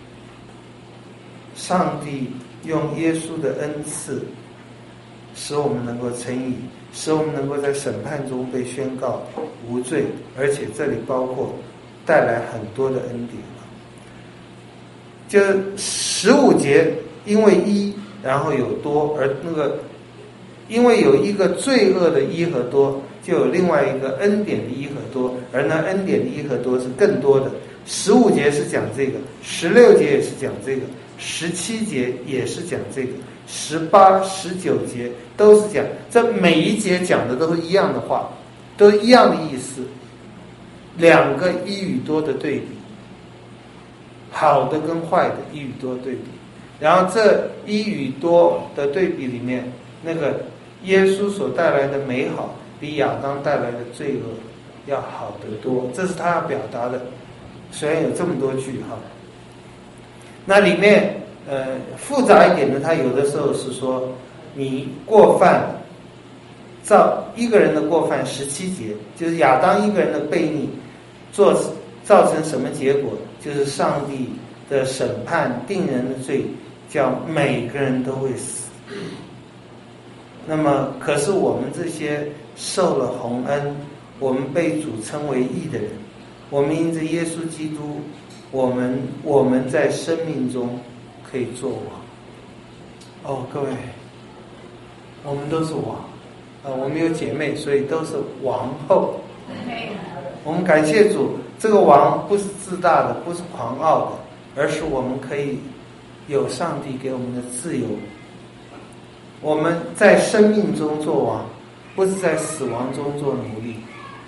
上帝用耶稣的恩赐使我们能够称义，使我们能够在审判中被宣告无罪，而且这里包括带来很多的恩典。就十五节，因为一然后有多，而那个因为有一个罪恶的一和多，就有另外一个恩典的一和多，而那恩典的一和多是更多的。十五节是讲这个，十六节也是讲这个，十七节也是讲这个， 十八、十九节都是讲，这每一节讲的都是一样的话，都一样的意思，两个一与多的对比，好的跟坏的一与多对比。然后这一与多的对比里面，那个耶稣所带来的美好比亚当带来的罪恶要好得多，这是他要表达的。虽然有这么多句哈，那里面呃复杂一点的，他有的时候是说你过犯，造一个人的过犯十七节，就是亚当一个人的悖逆，做造成什么结果？就是上帝的审判定人的罪，叫每个人都会死。那么可是我们这些受了洪恩，我们被主称为义的人，我们因着耶稣基督，我们我们在生命中可以做王。哦，各位，我们都是王啊，我们有姐妹，所以都是王后。我们感谢主，这个王不是自大的，不是狂傲的，而是我们可以有上帝给我们的自由。我们在生命中做王，不是在死亡中做奴隶。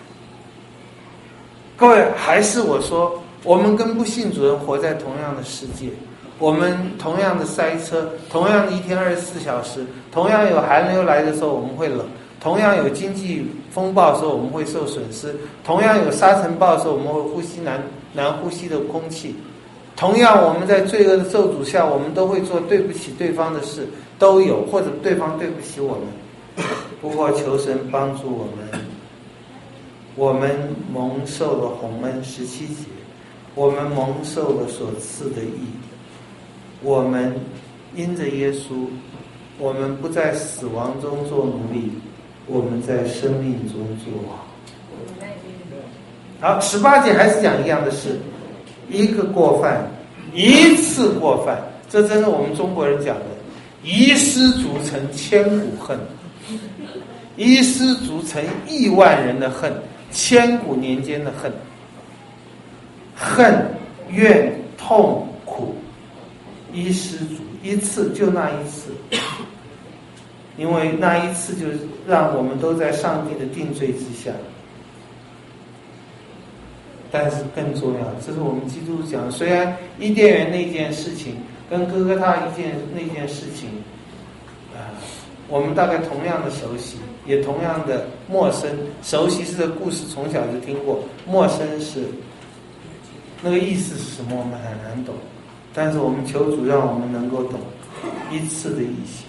各位，还是我说，我们跟不信主人活在同样的世界，我们同样的塞车，同样的一天二十四小时，同样有寒流来的时候我们会冷，同样有经济风暴的时候我们会受损失，同样有沙尘暴的时候我们会呼吸难难呼吸的空气，同样我们在罪恶的咒诅下，我们都会做对不起对方的事，都有，或者对方对不起我们。不过求神帮助我们，我们蒙受了洪恩十七节，我们蒙受了所赐的义，我们因着耶稣，我们不在死亡中做奴隶，我们在生命中做王。好，十八节还是讲一样的事，一个过犯，一次过犯，这真是我们中国人讲的，一失足成千古恨，一失足成亿万人的恨，千古年间的恨，恨、怨、痛、苦，一失足，一次就那一次，因为那一次就让我们都在上帝的定罪之下。但是更重要，这是我们基督讲，虽然伊甸园那件事情跟哥哥他一件那件事情，呃，我们大概同样的熟悉，也同样的陌生。熟悉是这个故事从小就听过，陌生是那个意思是什么，我们很难懂。但是我们求主让我们能够懂一次的意行。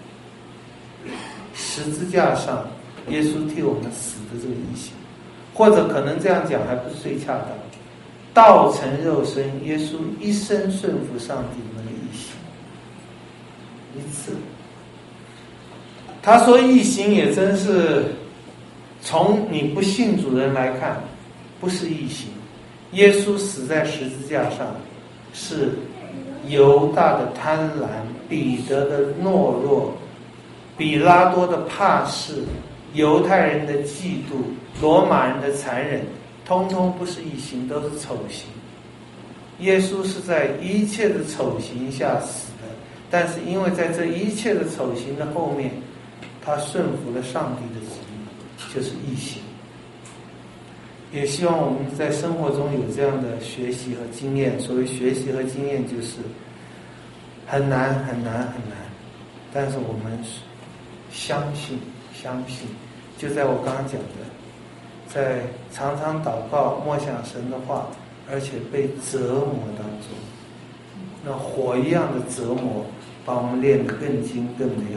十字架上，耶稣替我们死的这个意行。或者可能这样讲还不是最恰当，道成肉身，耶稣一生顺服上帝的那个义行，一次。他说义行也真是，从你不信主人来看，不是义行。耶稣死在十字架上，是犹大的贪婪，彼得的懦弱，比拉多的怕事，犹太人的嫉妒，罗马人的残忍，通通不是义行，都是丑行。耶稣是在一切的丑行下死的，但是因为在这一切的丑行的后面，他顺服了上帝的旨意，就是义行。也希望我们在生活中有这样的学习和经验。所谓学习和经验，就是很难很难很难，但是我们相信相信，就在我刚刚讲的，在常常祷告默想神的话，而且被折磨当中，那火一样的折磨把我们练得更精更美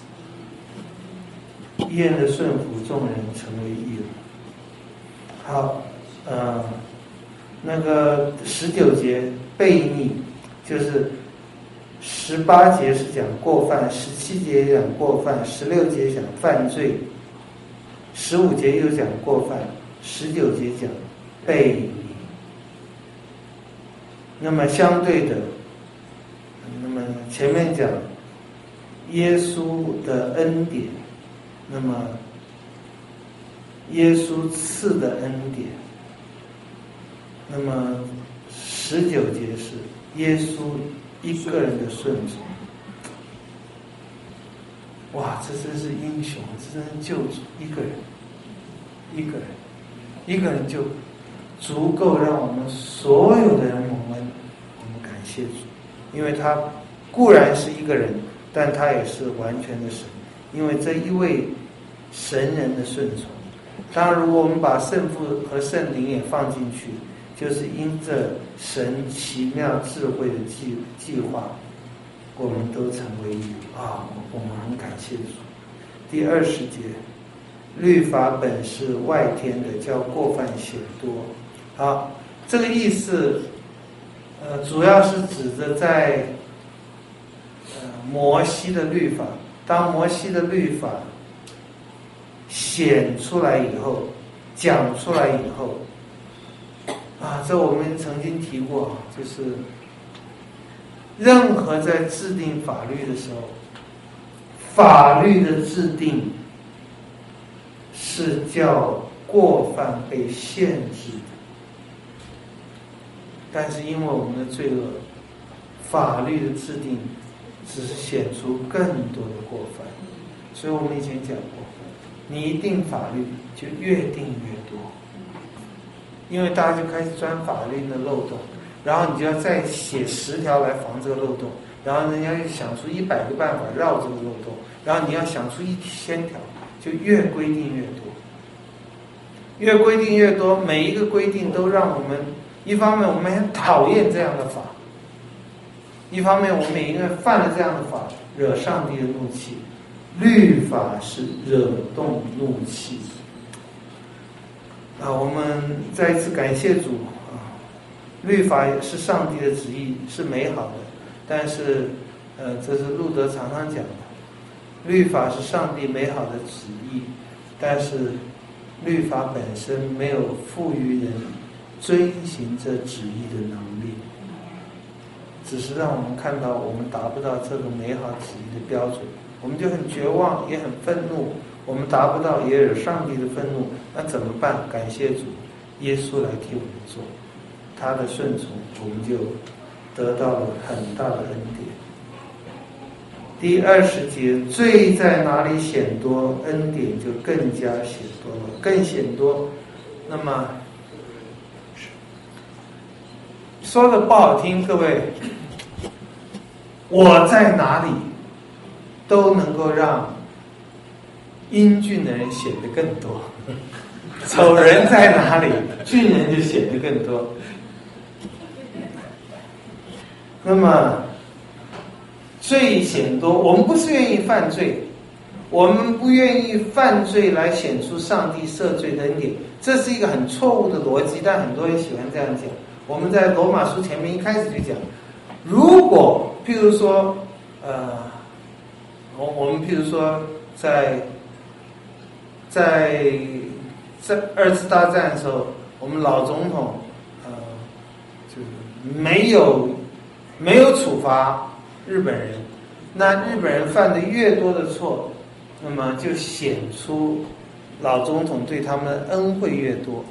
好。义人的顺服，众人成为义人。好，呃，那个十九节悖逆，就是十八节是讲过犯，十七节讲过犯，十六节讲犯罪，十五节又讲过犯，十九节讲悖逆。那么相对的，那么前面讲耶稣的恩典，那么耶稣赐的恩典，那么十九节是耶稣一个人的顺从。 哇，这真是英雄，这真是救主，一个人，一个人，一个人就足够让我们所有的人蒙恩。我们感谢主，因为他固然是一个人，但他也是完全的神，因为这一位神人的顺从。当然，如果我们把圣父和圣灵也放进去，就是因着神奇妙智慧的计计划，我们都成为一啊！我们很感谢主。第二十节，律法本是外天的，叫过犯显多。好，这个意思，呃，主要是指着在呃摩西的律法，当摩西的律法显出来以后，讲出来以后，啊，这我们曾经提过，就是任何在制定法律的时候，法律的制定是叫过犯被限制的，但是因为我们的罪恶，法律的制定只是显出更多的过犯。所以我们以前讲过，你一定法律就越定越多，因为大家就开始钻法律的漏洞，然后你就要再写十条来防这个漏洞，然后人家又想出一百个办法绕这个漏洞，然后你要想出一千条，就越规定越多，越规定越多，每一个规定都让我们一方面我们很讨厌这样的法，一方面我们也因为犯了这样的法惹上帝的怒气。律法是惹动怒气啊！我们再一次感谢主啊！律法是上帝的旨意，是美好的，但是呃，这是路德常常讲的，律法是上帝美好的旨意，但是律法本身没有赋予人遵行这旨意的能力，只是让我们看到我们达不到这个美好旨意的标准。我们就很绝望，也很愤怒，我们达不到，也有上帝的愤怒，那怎么办？感谢主，耶稣来替我们做，他的顺从，我们就得到了很大的恩典。第二十节，罪在哪里显多，恩典就更加显多了，更显多。那么说的不好听，各位，我在哪里都能够让英俊的人显得更多，丑人在哪里，俊人就显得更多。那么罪显多，我们不是愿意犯罪，我们不愿意犯罪来显出上帝赦罪的恩典，这是一个很错误的逻辑，但很多人喜欢这样讲。我们在罗马书前面一开始就讲，如果譬如说呃我我们譬如说在在在二次大战的时候，我们老总统呃就是没有没有处罚日本人，那日本人犯的越多的错，那么就显出老总统对他们的恩惠越多。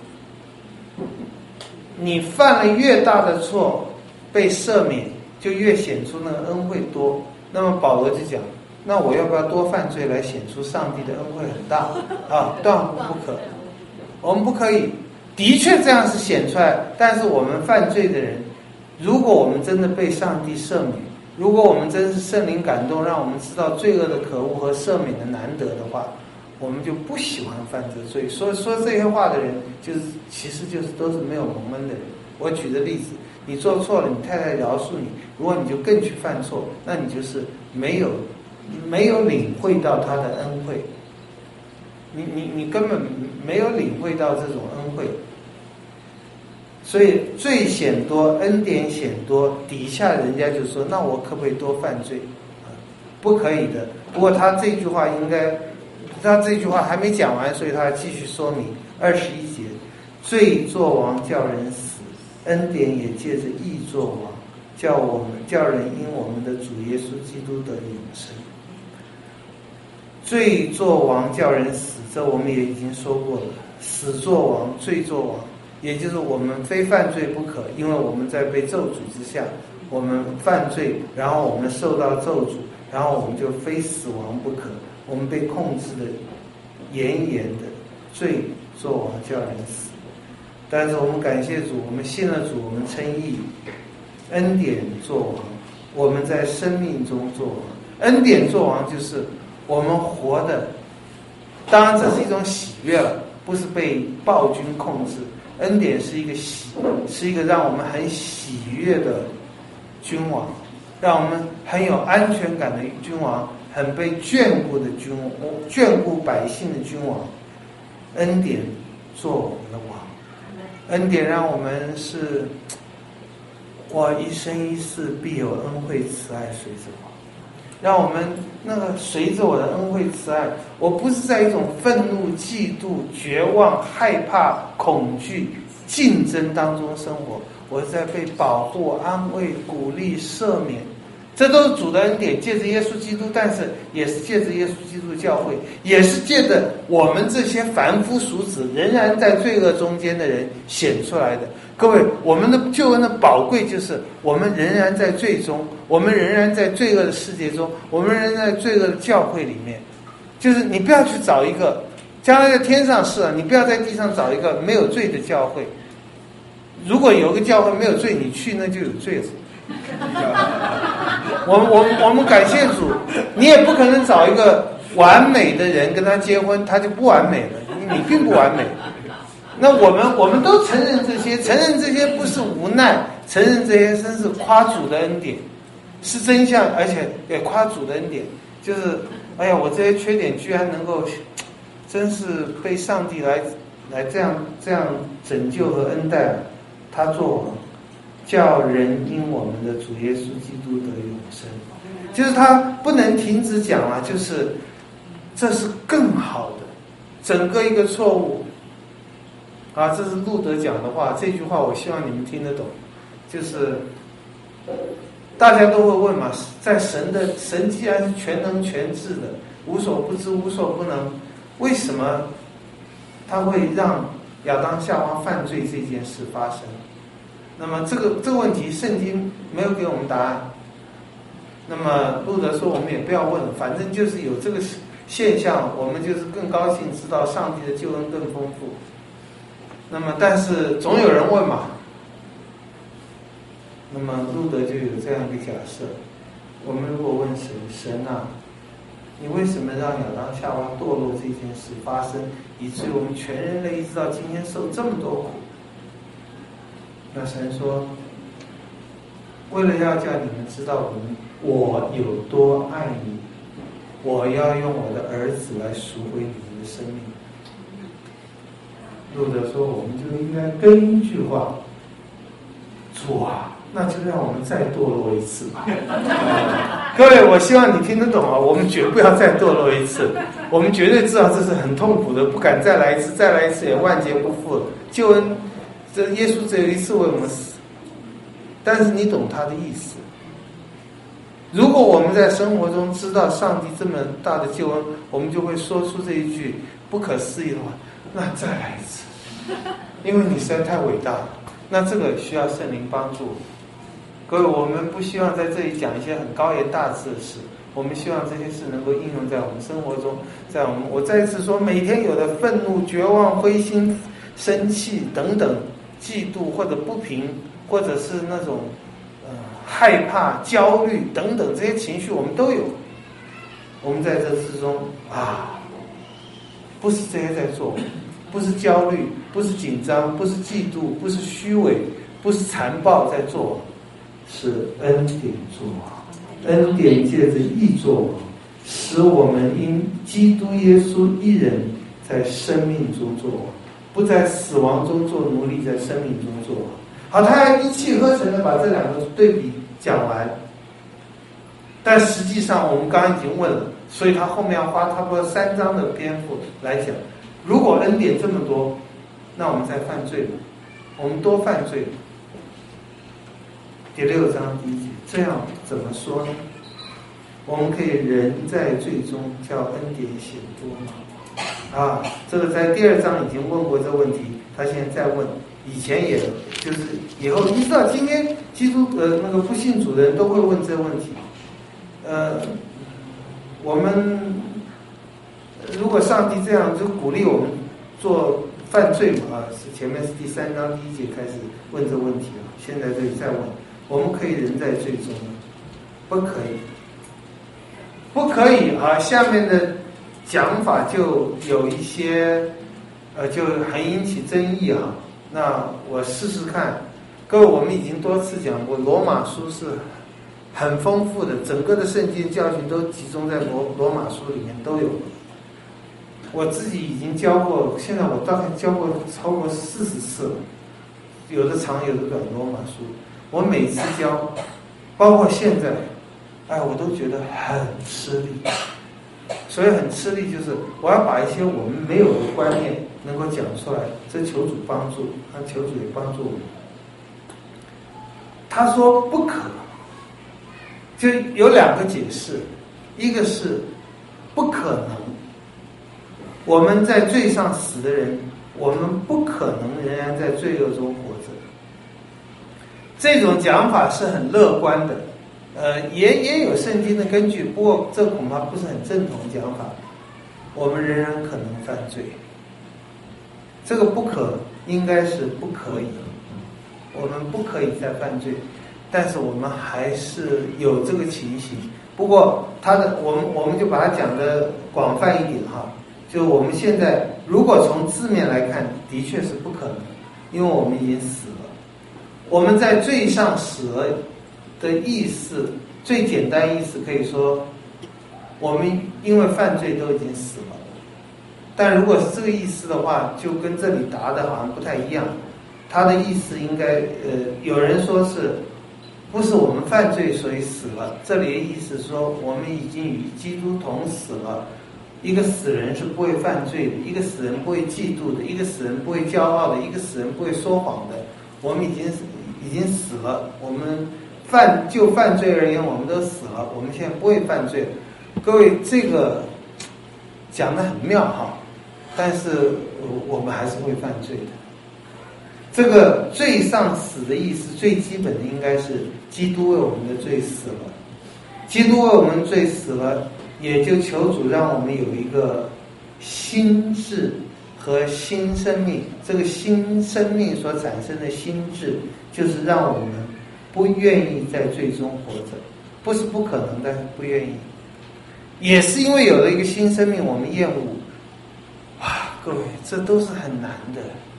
你犯了越大的错，被赦免就越显出那个恩惠多。那么保罗就讲，那我要不要多犯罪来显出上帝的恩惠很大啊？断乎不可，我们不可以。的确这样是显出来，但是我们犯罪的人，如果我们真的被上帝赦免，如果我们真是圣灵感动，让我们知道罪恶的可恶和赦免的难得的话，我们就不喜欢犯这罪。说说这些话的人，就是其实就是都是没有蒙恩的人。我举个例子，你做错了，你太太饶恕你，如果你就更去犯错，那你就是没有没有领会到他的恩惠，你你你根本没有领会到这种恩惠。所以罪显多，恩典显多，底下人家就说，那我可不可以多犯罪？不可以的。不过他这句话应该，他这句话还没讲完，所以他继续说明二十一节，罪作王叫人死，恩典也借着义作王，叫我们叫人因我们的主耶稣基督得永生。罪作王叫人死，这我们也已经说过了。死作王，罪作王，也就是我们非犯罪不可，因为我们在被咒诅之下，我们犯罪，然后我们受到咒诅，然后我们就非死亡不可， 我们被控制的严严的，罪作王叫人死。但是我们感谢主，我们信了主，我们称义，恩典作王，我们在生命中作王。恩典作王就是我们活的，当然这是一种喜悦了，不是被暴君控制。恩典是一个喜，是一个让我们很喜悦的君王，让我们很有安全感的君王，很被眷顾的君王，眷顾百姓的君王。恩典做我们的王，恩典让我们是，我一生一世必有恩惠慈爱随着我，让我们那个随着我的恩惠慈爱，我不是在一种愤怒、嫉妒、绝望、害怕、恐惧、竞争当中生活，我是在被保护、安慰、鼓励、赦免，这都是主的恩典，借着耶稣基督，但是也是借着耶稣基督的教会，也是借着我们这些凡夫俗子仍然在罪恶中间的人显出来的。各位，我们的救恩的宝贵就是我们仍然在罪中，我们仍然在罪恶的世界中，我们仍然在罪恶的教会里面。就是你不要去找一个将来在天上是啊，你不要在地上找一个没有罪的教会。如果有一个教会没有罪，你去那就有罪了。我们我们我们感谢主，你也不可能找一个完美的人跟他结婚，他就不完美了，你并不完美。那我们我们都承认这些，承认这些不是无奈，承认这些真是夸主的恩典，是真相，而且也夸主的恩典。就是哎呀，我这些缺点居然能够，真是被上帝来来这样这样拯救和恩待，他做王，叫人因我们的主耶稣基督得永生。就是他不能停止讲啊，就是这是更好的，整个一个错误啊，这是路德讲的话，这句话我希望你们听得懂。就是大家都会问嘛，在神的神既然是全能全智的，无所不知无所不能，为什么他会让亚当夏娃犯罪这件事发生？那么这个这个问题圣经没有给我们答案。那么路德说我们也不要问了，反正就是有这个现象，我们就是更高兴知道上帝的救恩更丰富。那么但是总有人问嘛，那么路德就有这样一个假设，我们如果问神，神啊，你为什么让亚当夏娃堕落这件事发生，以至于我们全人类一直到今天受这么多苦？那神说，为了要叫你们知道我们我有多爱你，我要用我的儿子来赎回你们的生命。路德说，我们就应该跟一句话，主啊，那就让我们再堕落一次吧。各位，我希望你听得懂啊，我们绝不要再堕落一次，我们绝对知道这是很痛苦的，不敢再来一次，再来一次也万劫不复了。救恩，这耶稣只有一次为我们死，但是你懂他的意思。如果我们在生活中知道上帝这么大的救恩，我们就会说出这一句不可思议的话，那再来一次，因为你实在太伟大了。那这个需要圣灵帮助。各位，我们不希望在这里讲一些很高言大志的事，我们希望这些事能够应用在我们生活中，在我们我再次说，每天有的愤怒、绝望、灰心、生气等等，嫉妒或者不平，或者是那种呃害怕、焦虑等等这些情绪，我们都有。我们在这之中啊，不是这些在做，不是焦虑，不是紧张，不是嫉妒，不是虚伪，不是残暴在做，是恩典做王。恩典借着义做王，使我们因基督耶稣一人在生命中做王，不在死亡中做奴隶，在生命中做王。好，他要一气呵成的把这两个对比讲完，但实际上我们刚刚已经问了，所以他后面要花差不多三章的篇幅来讲，如果恩典这么多，那我们在犯罪了，我们多犯罪了。第六章第一节，这样怎么说呢？我们可以人在罪中，叫恩典显多吗？啊，这个在第二章已经问过这个问题，他现在再问，以前也就是以后一直到今天，基督呃那个不信主的人都会问这个问题。呃，我们如果上帝这样就鼓励我们做犯罪嘛啊，是前面是第三章第一节开始问这个问题了，现在这里再问，我们可以人在罪中吗？不可以，不可以啊！下面的讲法就有一些呃，就很引起争议啊。那我试试看，各位，我们已经多次讲过，罗马书是很丰富的，整个的圣经教训都集中在罗罗马书里面都有。我自己已经教过，现在我大概教过超过四十次了，有的长有的短罗马书。我每次教，包括现在，哎，我都觉得很吃力。所以很吃力，就是我要把一些我们没有的观念能够讲出来，这求主帮助，让求主也帮助我们。他说不可，就有两个解释，一个是不可能，我们在罪上死的人，我们不可能仍然在罪恶中活着。这种讲法是很乐观的。呃，也也有圣经的根据，不过这恐怕不是很正统的讲法。我们仍然可能犯罪，这个不可应该是不可以，我们不可以再犯罪，但是我们还是有这个情形。不过他的我们我们就把它讲的广泛一点哈，就我们现在如果从字面来看，的确是不可能，因为我们已经死了，我们在罪上死了。的意思最简单意思可以说，我们因为犯罪都已经死了。但如果是这个意思的话，就跟这里答的好像不太一样。他的意思应该呃，有人说是不是我们犯罪所以死了？这里的意思说我们已经与基督同死了。一个死人是不会犯罪的，一个死人不会嫉妒的，一个死人不会骄傲的，一个死人不会说谎的。我们已经已经死了，我们。犯就犯罪而言，我们都死了，我们现在不会犯罪。各位，这个讲得很妙哈，但是我们还是会犯罪的。这个罪上死的意思，最基本的应该是基督为我们的罪死了。基督为我们罪死了，也就求主让我们有一个心智和新生命。这个新生命所产生的心智，就是让我们不愿意在罪中活着，不是不可能，但是不愿意。也是因为有了一个新生命，我们厌恶。哇，各位，这都是很难的。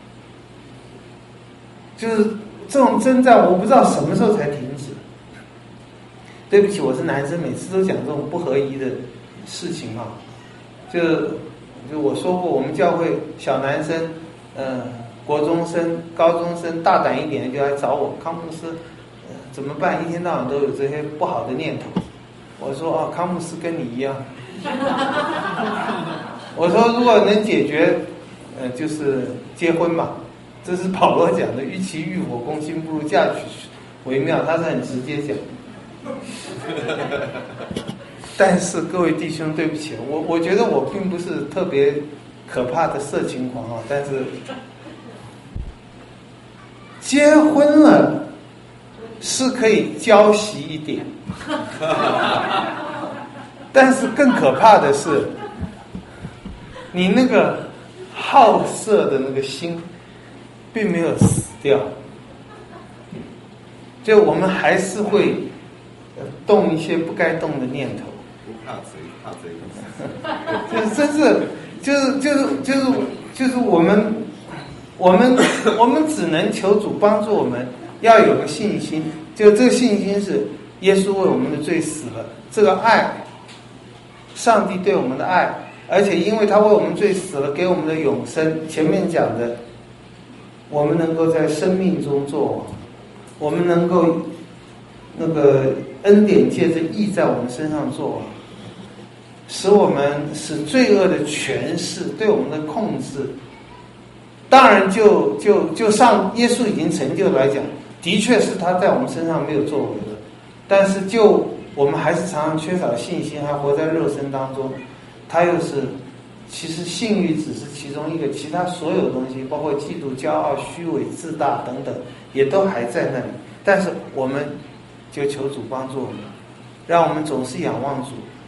就是这种征战，我不知道什么时候才停止。对不起，我是男生，每次都讲这种不合宜的事情啊。就就我说过，我们教会小男生，嗯、呃，国中生、高中生，大胆一点就来找我，康牧师。怎么办？一天到晚都有这些不好的念头。我说啊，康牧师跟你一样。我说如果能解决，呃，就是结婚嘛。这是保罗讲的，欲其欲火攻心，不如嫁娶为妙。他是很直接讲。但是各位弟兄，对不起，我我觉得我并不是特别可怕的色情狂啊，但是结婚了。是可以娇习一点，但是更可怕的是，你那个好色的那个心并没有死掉，就我们还是会动一些不该动的念头。 不怕贼，怕贼。 就是真是，就是就是就是就是我们我们我们只能求主帮助我们。要有个信心，就这个信心是耶稣为我们的罪死了，这个爱，上帝对我们的爱，而且因为他为我们罪死了，给我们的永生。前面讲的，我们能够在生命中作王，我们能够那个恩典借着义在我们身上作王，使我们使罪恶的权势对我们的控制。当然就就就上耶稣已经成就来讲，的确是他在我们身上没有作为的，但是就我们还是常常缺少信心，还活在肉身当中。他又是其实性欲只是其中一个，其他所有东西，包括嫉妒、骄傲、虚伪、自大等等，也都还在那里。但是我们就求主帮助我们，让我们总是仰望主，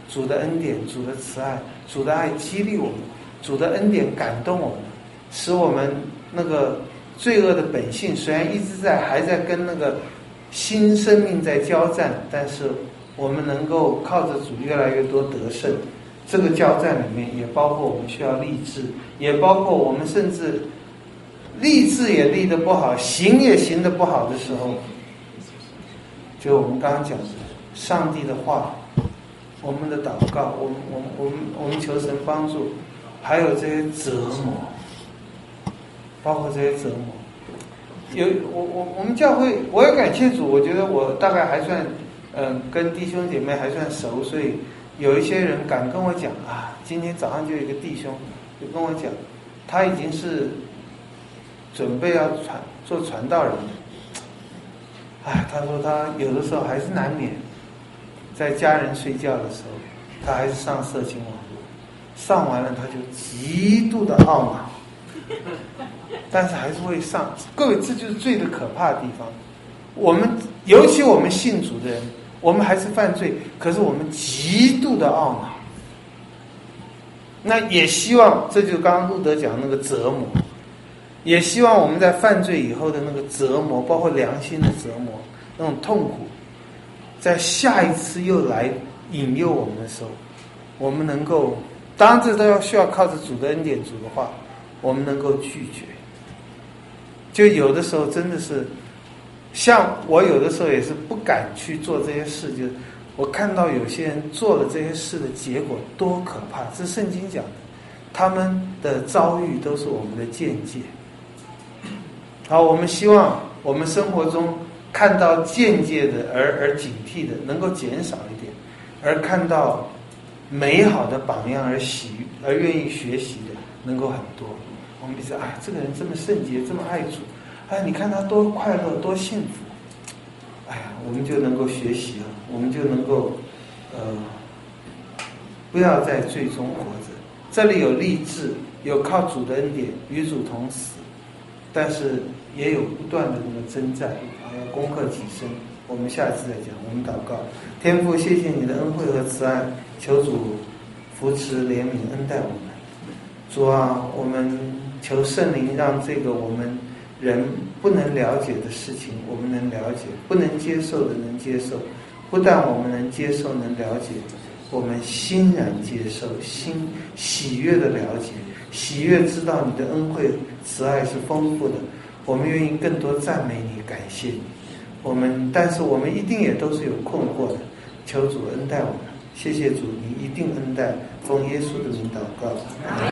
主的恩典、主的慈爱、主的爱激励我们，主的恩典感动我们，使我们那个罪恶的本性虽然一直在，还在跟那个新生命在交战，但是我们能够靠着主越来越多得胜。这个交战里面也包括我们需要立志，也包括我们甚至立志也立得不好，行也行得不好的时候，就我们刚刚讲的上帝的话，我们的祷告，我们我们我们我们求神帮助，还有这些折磨，包括这些折磨。有我我我们教会，我也感谢主，我觉得我大概还算嗯、呃、跟弟兄姐妹还算熟，所以有一些人敢跟我讲啊，今天早上就有一个弟兄就跟我讲，他已经是准备要传做传道人了。哎，他说他有的时候还是难免在家人睡觉的时候，他还是上色情网络，上完了他就极度的懊恼，但是还是会上。各位，这就是罪的可怕的地方。我们尤其我们信主的人，我们还是犯罪，可是我们极度的懊恼。那也希望，这就是刚刚路德讲那个折磨，也希望我们在犯罪以后的那个折磨，包括良心的折磨，那种痛苦，在下一次又来引诱我们的时候，我们能够，当然这都要需要靠着主的恩典、主的话，我们能够拒绝。就有的时候真的是，像我有的时候也是不敢去做这些事，就是我看到有些人做了这些事的结果多可怕，这是圣经讲的，他们的遭遇都是我们的见解。好，我们希望我们生活中看到间接的而而警惕的能够减少一点，而看到美好的榜样而喜而愿意学习的能够很多。我们一直哎，这个人这么圣洁，这么爱主，哎，你看他多快乐，多幸福，哎呀，我们就能够学习了，我们就能够呃，不要在罪中活着。这里有立志，有靠主的恩典与主同死，但是也有不断的那个征战，啊，要攻克己身。我们下次再讲。我们祷告，天父，谢谢你的恩惠和慈爱，求主扶持、怜悯、恩待我们。主啊，我们求圣灵让这个我们人不能了解的事情，我们能了解；不能接受的能接受。不但我们能接受、能了解，我们欣然接受，心喜悦的了解，喜悦知道你的恩惠、慈爱是丰富的。我们愿意更多赞美你、感谢你。我们，但是我们一定也都是有困惑的，求主恩待我们。谢谢主，你一定恩待，奉耶稣的名祷告。